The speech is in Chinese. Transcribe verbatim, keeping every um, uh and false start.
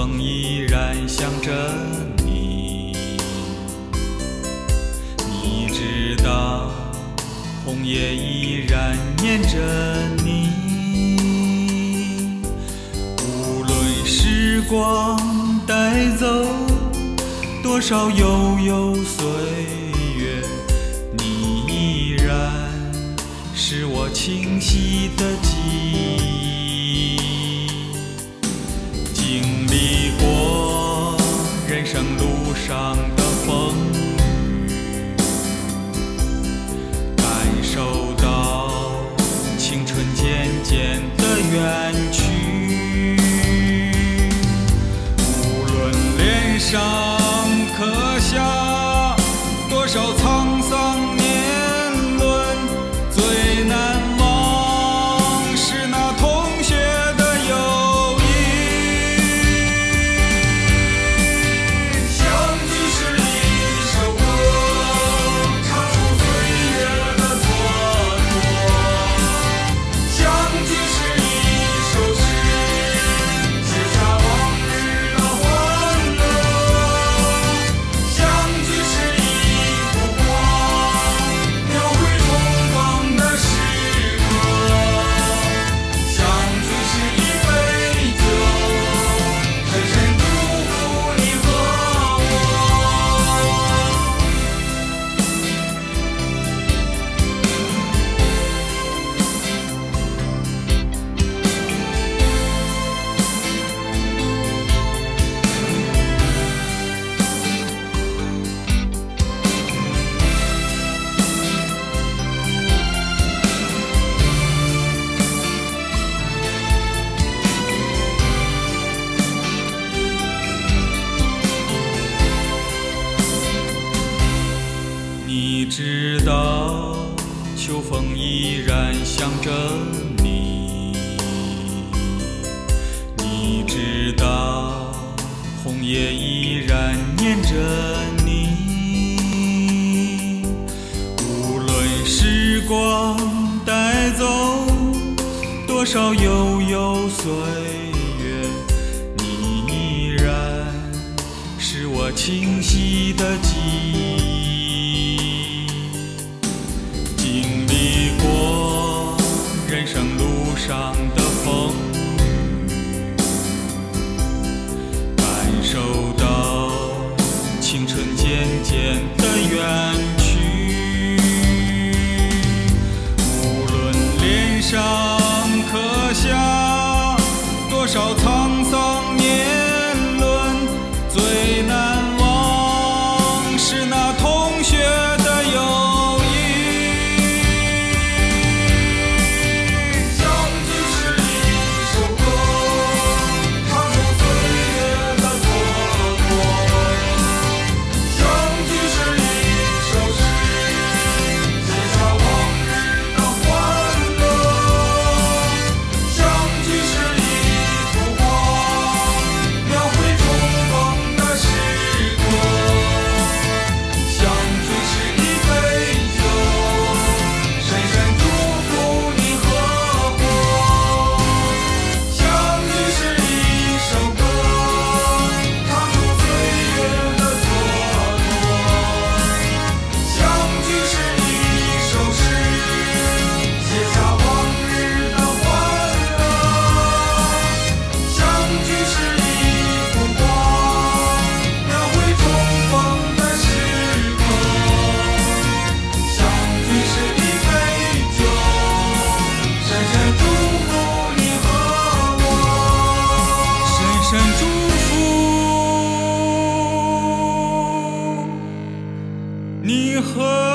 风依然想着你，你知道红叶依然念着你。无论时光带走多少悠悠岁月，你依然是我清晰的记忆。经历过人生路上的风雨，感受到青春渐渐的远去。无论脸上刻下多少沧桑年轮，最难忘是那同学的友谊。相聚是一首歌，唱出岁月的蹉跎；相聚是一首诗，写下往日的欢乐；相聚是一幅画，描绘重逢的时刻；相聚是一杯酒，深深祝福你和我。你知道秋风依然想着你，你知道红叶依然念着你。无论时光带走多少悠悠岁月，你依然是我清晰的记忆。经历过人生路上的风雨，感受到青春渐渐的远去。无论脸上刻下多少沧桑年轮，最难忘是那同学的友谊。相聚是一首歌，唱出岁月的蹉跎；相聚是一首诗，写下往日的欢乐；相聚是一幅画，描绘重逢的时刻；相聚是一杯酒，深深祝福你和我。相聚是一首歌，唱出岁月的蹉跎；相聚是一首诗，写下往日的欢乐；相聚是一幅画，描绘重逢的时刻；相聚是一杯酒，深深祝福你和我，深深祝福你和